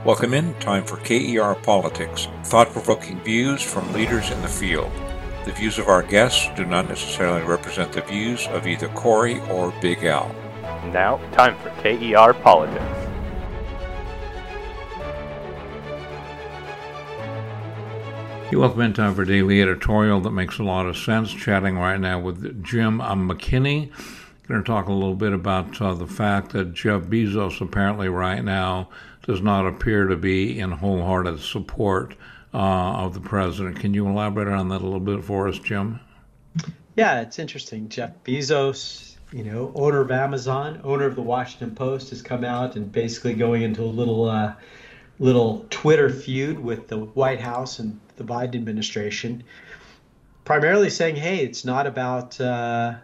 Welcome in. Time for KER Politics, thought-provoking views from leaders in the field. The views of our guests do not necessarily represent the views of either Corey or Big Al. Now, time for KER Politics. Welcome in. Time for daily editorial that makes a lot of sense. Chatting right now with Jim McKinney. Going to talk a little bit about the fact that Jeff Bezos apparently right now does not appear to be in wholehearted support of the president. Can you elaborate on that a little bit for us, Jim? Yeah, it's interesting. Jeff Bezos, owner of Amazon, owner of the Washington Post, has come out and basically going into a little Twitter feud with the White House and the Biden administration, primarily saying, hey, it's not about, that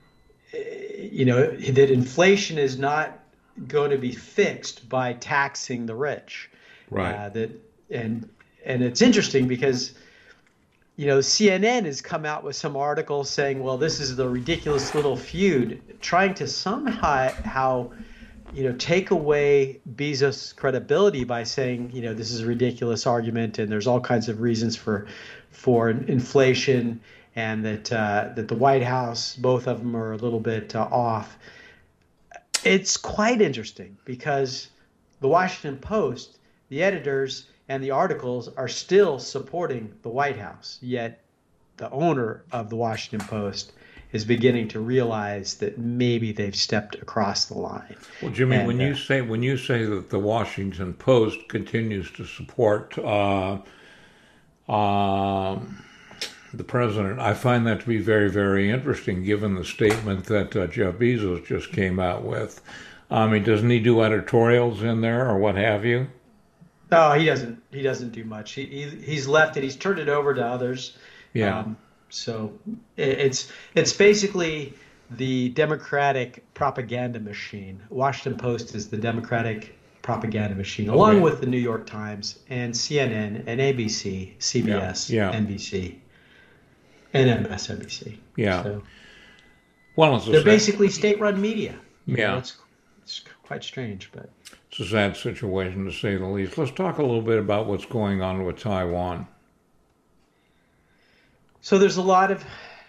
inflation is not going to be fixed by taxing the rich. Right. And it's interesting because, CNN has come out with some articles saying, well, this is the ridiculous little feud, trying to somehow take away Bezos' credibility by saying, this is a ridiculous argument and there's all kinds of reasons for inflation, and that the White House, both of them are a little bit off. It's quite interesting because the Washington Post, the editors and the articles are still supporting the White House, yet the owner of the Washington Post is beginning to realize that maybe they've stepped across the line. Well, Jimmy, when you say that the Washington Post continues to support the president, I find that to be very, very interesting, given the statement that Jeff Bezos just came out with. Doesn't he do editorials in there or what have you? No, he doesn't. He doesn't do much. He's left it. He's turned it over to others. Yeah. So it's basically the Democratic propaganda machine. Washington Post is the Democratic propaganda machine, along with the New York Times and CNN and ABC, CBS, NBC, and MSNBC. Yeah. So, well, they're basically state-run media. Yeah. It's quite strange, but it's a sad situation to say the least. Let's talk a little bit about what's going on with Taiwan. So there's a lot of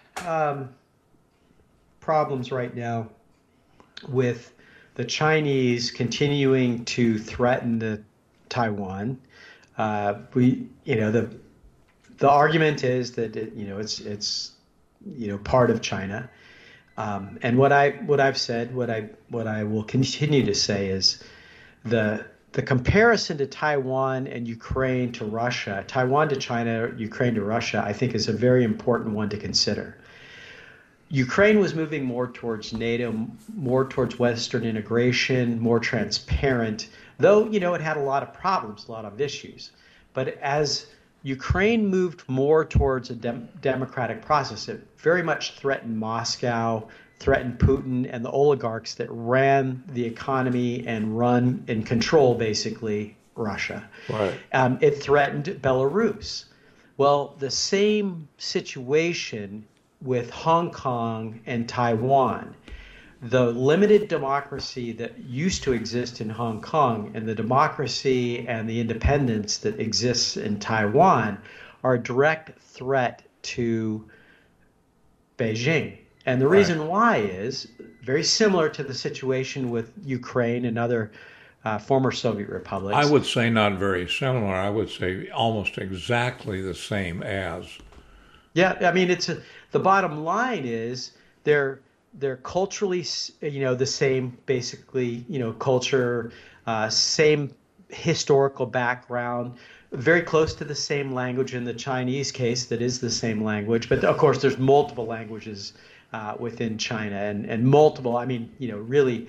problems right now with the Chinese continuing to threaten Taiwan. The argument is that it's part of China, and what I've said, what I will continue to say is the comparison to Taiwan and Ukraine to Russia, Taiwan to China, Ukraine to Russia, I think is a very important one to consider. Ukraine was moving more towards NATO, more towards Western integration, more transparent, though, it had a lot of problems, a lot of issues. But as Ukraine moved more towards a democratic process, it very much threatened Moscow, threatened Putin and the oligarchs that ran the economy and run and control basically Russia. Right. It threatened Belarus. Well, the same situation with Hong Kong and Taiwan. The limited democracy that used to exist in Hong Kong and the democracy and the independence that exists in Taiwan are a direct threat to Beijing. And the reason why is very similar to the situation with Ukraine and other former Soviet republics. I would say not very similar. I would say almost exactly the same as. Yeah, the bottom line is they're culturally, the same, basically, culture, same historical background, very close to the same language in the Chinese case. That is the same language, but of course there's multiple languages within China and multiple, really,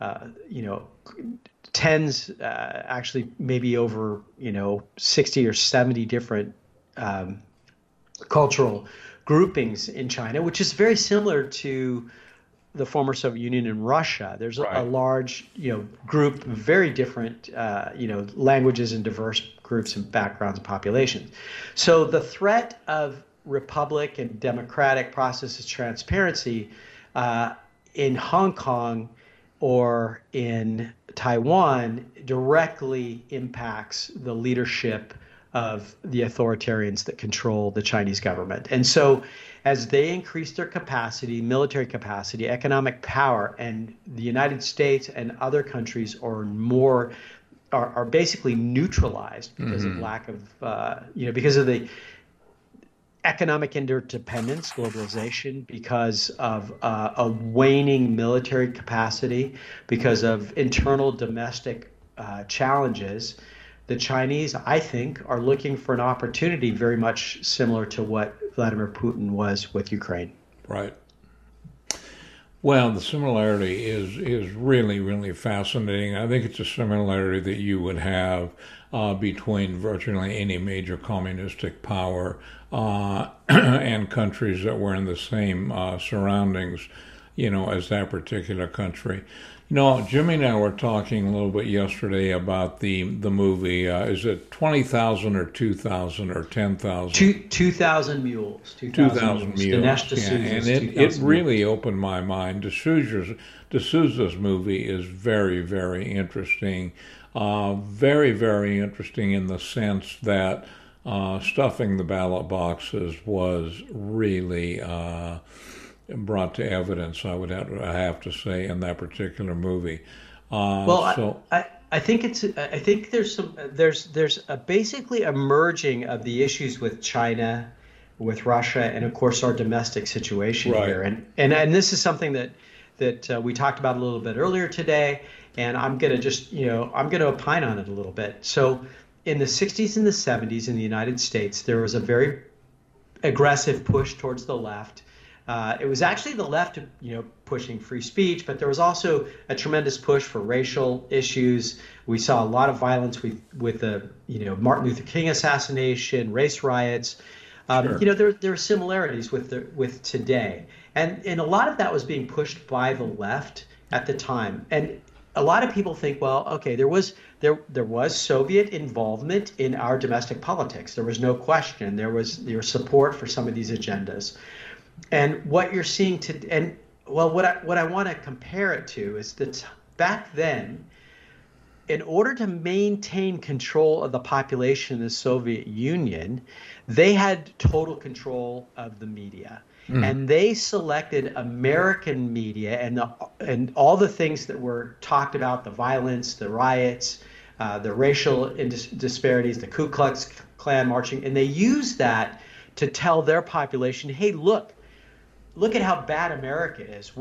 tens, actually maybe over, 60 or 70 different cultural groupings in China, which is very similar to the former Soviet Union and Russia. There's a large, group, very different, languages and diverse groups and backgrounds and populations. So the threat of republic and democratic processes transparency in Hong Kong or in Taiwan directly impacts the leadership of the authoritarians that control the Chinese government. And so as they increase their capacity, military capacity, economic power, and the United States and other countries are basically neutralized because of lack of, because of the economic interdependence, globalization, because of a waning military capacity, because of internal domestic challenges. The Chinese, I think, are looking for an opportunity very much similar to what Vladimir Putin was with Ukraine. Right. Well, the similarity is really, really fascinating. I think it's a similarity that you would have between virtually any major communistic power and countries that were in the same surroundings, as that particular country. Jimmy and I were talking a little bit yesterday about the movie. Is it 20,000 or 2,000 or 10,000? 2,000 Mules. 2,000 Mules. Dinesh D'Souza's and it really opened my mind. D'Souza's movie is very, very interesting. Very, very interesting in the sense that stuffing the ballot boxes was really brought to evidence, I would have to say, in that particular movie. I think there's basically a merging of the issues with China, with Russia, and of course our domestic situation here. And this is something that we talked about a little bit earlier today, and I'm going to opine on it a little bit. So in the 60s and the 70s in the United States, there was a very aggressive push towards the left. It was actually the left, pushing free speech, but there was also a tremendous push for racial issues. We saw a lot of violence with the, Martin Luther King assassination, race riots. Sure. There are similarities with today, and a lot of that was being pushed by the left at the time. And a lot of people think, well, okay, there was Soviet involvement in our domestic politics. There was no question. There was support for some of these agendas. And what you're seeing what I want to compare it to is that back then, in order to maintain control of the population in the Soviet Union, they had total control of the media. And they selected American media and all the things that were talked about, the violence, the riots, the racial disparities, the Ku Klux Klan marching, and they used that to tell their population, hey, look at how bad America is.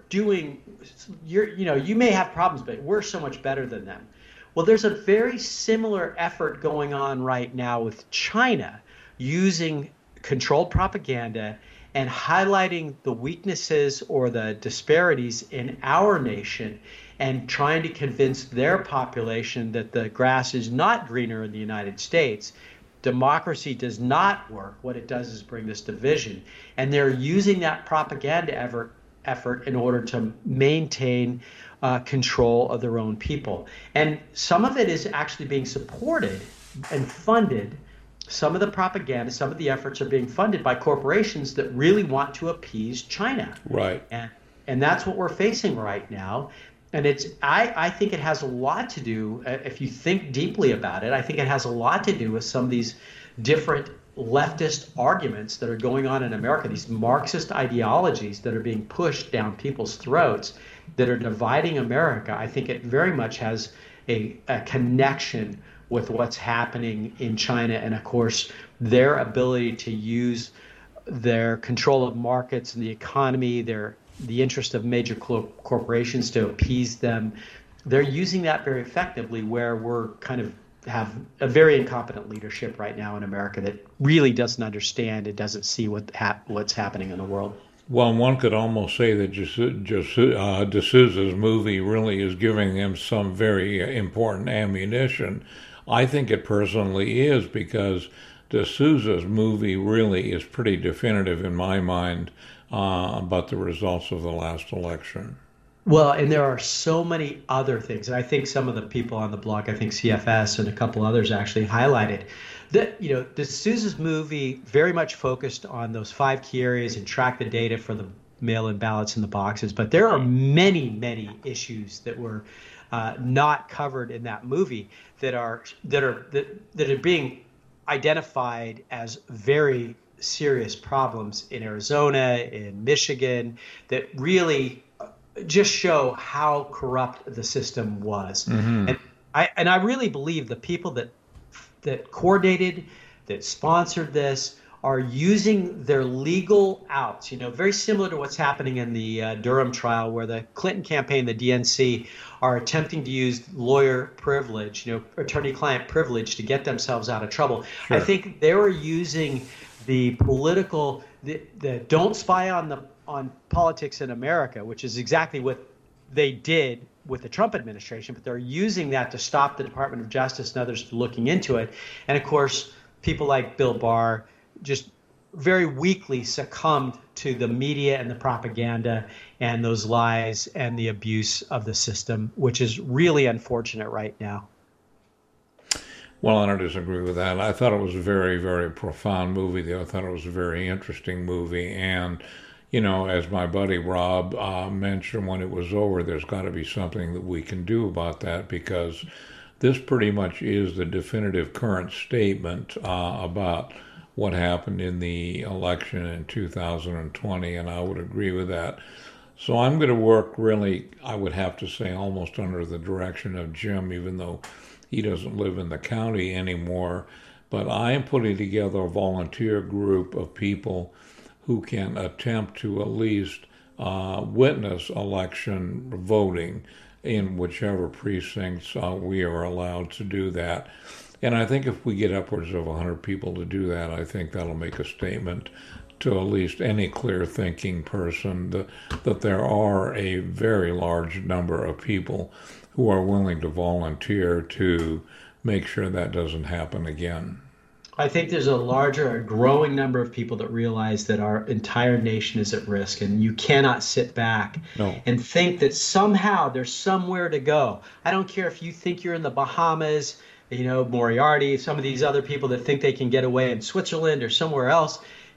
You may have problems, but we're so much better than them. Well, there's a very similar effort going on right now with China using controlled propaganda and highlighting the weaknesses or the disparities in our nation and trying to convince their population that the grass is not greener in the United States. Democracy does not work. What it does is bring this division. And they're using that propaganda effort in order to maintain control of their own people. And some of it is actually being supported and funded. Some of the propaganda, some of the efforts are being funded by corporations that really want to appease China. Right. And that's what we're facing right now. And I think it has a lot to do, if you think deeply about it, I think it has a lot to do with some of these different leftist arguments that are going on in America, these Marxist ideologies that are being pushed down people's throats that are dividing America. I think it very much has a connection with what's happening in China and, of course, their ability to use their control of markets and the economy, the interest of major corporations to appease them. They're using that very effectively, where we're kind of have a very incompetent leadership right now in America that really doesn't understand and doesn't see what's happening in the world. Well, one could almost say that D'Souza's movie really is giving them some very important ammunition. I think it personally is, because D'Souza's movie really is pretty definitive in my mind about the results of the last election. Well, and there are so many other things. And I think some of the people on the blog, I think CFS and a couple others actually highlighted that, D'Souza's movie very much focused on those 5 key areas and tracked the data for the mail-in ballots in the boxes. But there are many, many issues that were not covered in that movie that are being identified as very serious problems in Arizona, in Michigan, that really just show how corrupt the system was. And I really believe the people that coordinated, that sponsored this, are using their legal outs, very similar to what's happening in the Durham trial, where the Clinton campaign, the DNC, are attempting to use lawyer privilege, attorney-client privilege to get themselves out of trouble. Sure. I think they were using the political, the don't spy on politics in America, which is exactly what they did with the Trump administration, but they're using that to stop the Department of Justice and others looking into it. And of course, people like Bill Barr just very weakly succumbed to the media and the propaganda and those lies and the abuse of the system, which is really unfortunate right now. Well, I don't disagree with that. I thought it was a very, very profound movie. I thought it was a very interesting movie. And, as my buddy Rob mentioned when it was over, there's got to be something that we can do about that, because this pretty much is the definitive current statement about what happened in the election in 2020, and I would agree with that. So I'm going to work really, I would have to say, almost under the direction of Jim, even though he doesn't live in the county anymore. But I am putting together a volunteer group of people who can attempt to at least witness election voting in whichever precincts we are allowed to do that. And I think if we get upwards of 100 people to do that, I think that'll make a statement to at least any clear-thinking person that there are a very large number of people who are willing to volunteer to make sure that doesn't happen again. I think there's a growing number of people that realize that our entire nation is at risk, and you cannot sit back and think that somehow there's somewhere to go. I don't care if you think you're in the Bahamas, Moriarty, some of these other people that think they can get away in Switzerland or somewhere else,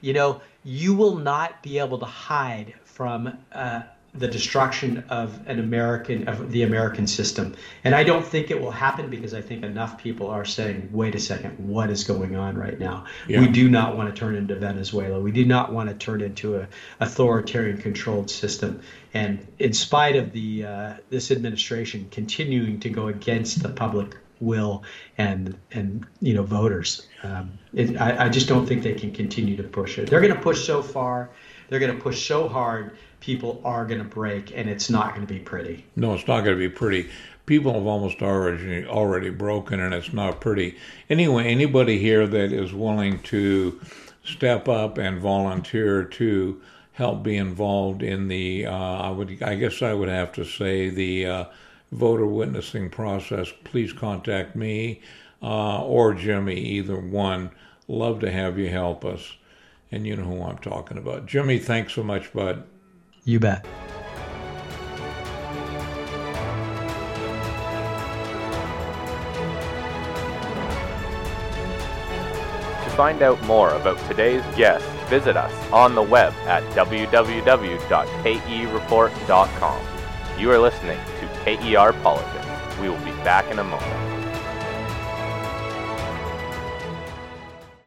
you will not be able to hide from the destruction of the American system. And I don't think it will happen, because I think enough people are saying, wait a second, what is going on right now? Yeah. We do not want to turn into Venezuela. We do not want to turn into an authoritarian controlled system. And in spite of this administration continuing to go against the public will and voters, I just don't think they can continue to push it. They're going to push so far, they're going to push so hard, people are going to break, and it's not going to be pretty. No, it's not going to be pretty. People have almost already broken, and it's not pretty. Anyway, anybody here that is willing to step up and volunteer to help be involved in the, I guess I would have to say, the voter witnessing process, please contact me or Jimmy, either one. Love to have you help us. And you know who I'm talking about. Jimmy, thanks so much, bud. You bet. To find out more about today's guest, visit us on the web at www.kereport.com. You are listening to KER Politics. We will be back in a moment.